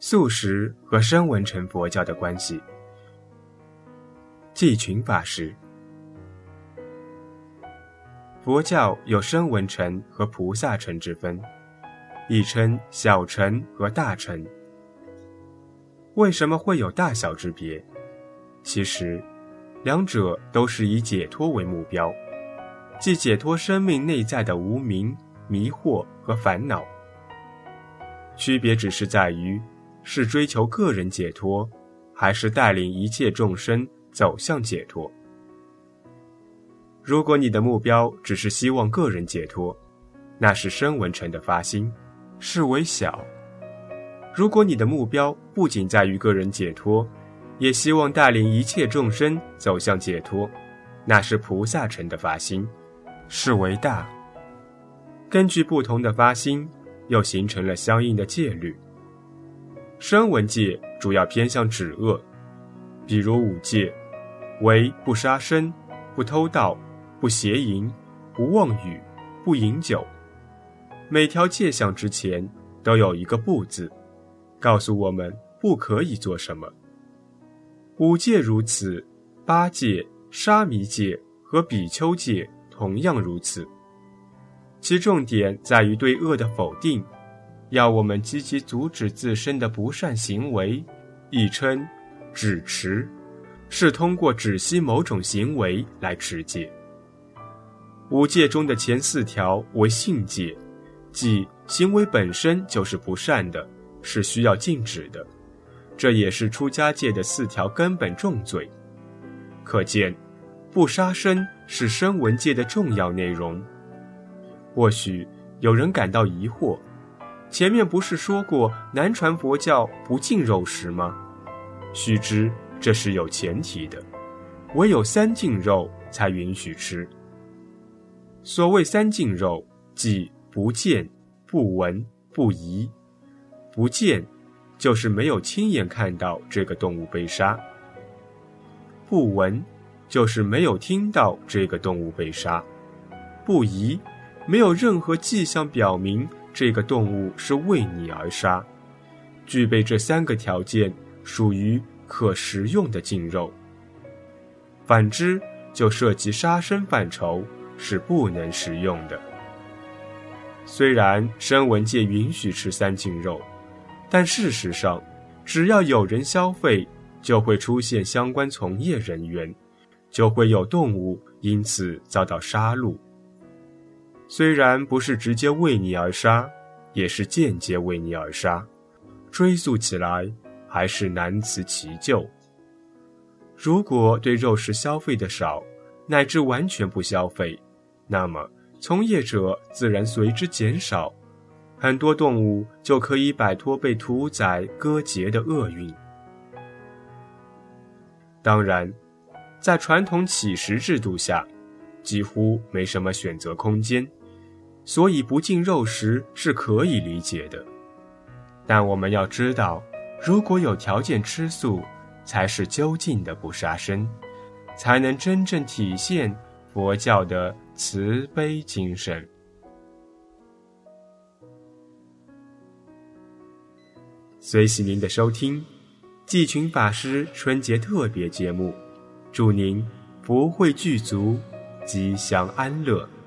素食和声闻乘佛教的关系。济群法师。佛教有声闻乘和菩萨乘之分，亦称小乘和大乘。为什么会有大小之别？其实两者都是以解脱为目标，即解脱生命内在的无明、迷惑和烦恼。区别只是在于是追求个人解脱，还是带领一切众生走向解脱。如果你的目标只是希望个人解脱，那是声闻乘的发心，是为小。如果你的目标不仅在于个人解脱，也希望带领一切众生走向解脱，那是菩萨乘的发心，是为大。根据不同的发心，又形成了相应的戒律。声闻戒主要偏向止恶，比如五戒，为不杀生、不偷盗、不邪淫、不妄语、不饮酒。每条戒项之前都有一个不字，告诉我们不可以做什么。五戒如此，八戒、沙弥戒和比丘戒同样如此。其重点在于对恶的否定，要我们积极阻止自身的不善行为，亦称止持，是通过止息某种行为来持戒。五戒中的前4条为性戒，即行为本身就是不善的，是需要禁止的，这也是出家戒的4条根本重罪。可见不杀生是声闻戒的重要内容。或许有人感到疑惑，前面不是说过南传佛教不禁肉食吗？须知这是有前提的，唯有3净肉才允许吃。所谓3净肉，即不见、不闻、不疑。不见就是没有亲眼看到这个动物被杀，不闻就是没有听到这个动物被杀，不疑没有任何迹象表明这个动物是为你而杀。具备这3个条件，属于可食用的净肉。反之，就涉及杀生范畴，是不能食用的。虽然声闻戒允许吃3净肉，但事实上，只要有人消费，就会出现相关从业人员，就会有动物因此遭到杀戮。虽然不是直接为你而杀，也是间接为你而杀，追溯起来还是难辞其咎。如果对肉食消费的少，乃至完全不消费，那么从业者自然随之减少，很多动物就可以摆脱被屠宰割截的厄运。当然，在传统乞食制度下，几乎没什么选择空间，所以不禁肉食是可以理解的。但我们要知道，如果有条件吃素，才是究竟的不杀生，才能真正体现佛教的慈悲精神。随喜您的收听，济群法师春节特别节目，祝您福慧具足，吉祥安乐。